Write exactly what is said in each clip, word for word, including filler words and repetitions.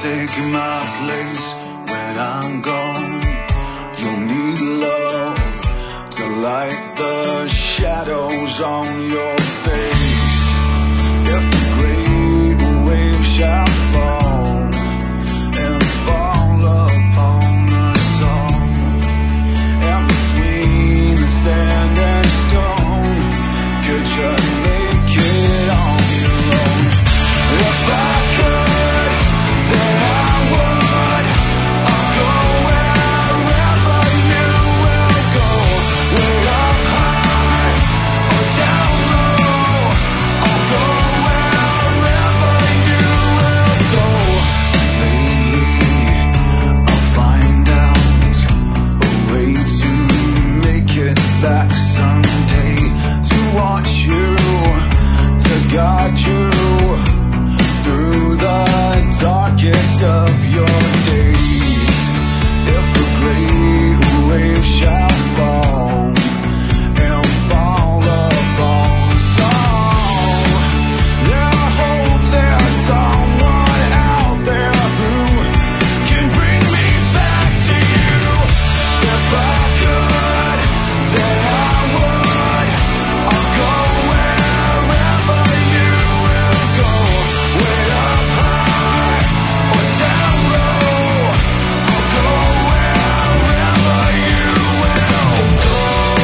take my place when I'm gone. You'll need love to light the shadows on your face. If a great wave shall fall and fall upon us all, and between the sand and stone, could you make it on your own? If I could, then I would. I'll go wherever you will go, way up high or down low. I'll go wherever you will go. Maybe I'll find out a way to make it back someday, to watch you, to guide you through the darkest of your days. If a great wave shall fall and fall upon us all, then I hope there's someone out there who can bring me back to you. If I could, then I would. I'll go wherever you will go, way up high or down low. I'll go wherever you will go.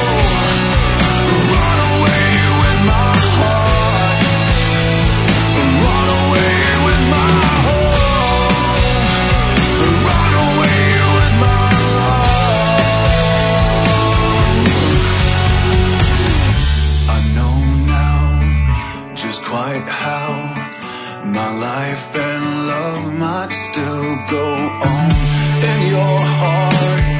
Run away with my heart, run away with my home, run away with my love. I know now just quite how my life and love might still go on in your heart.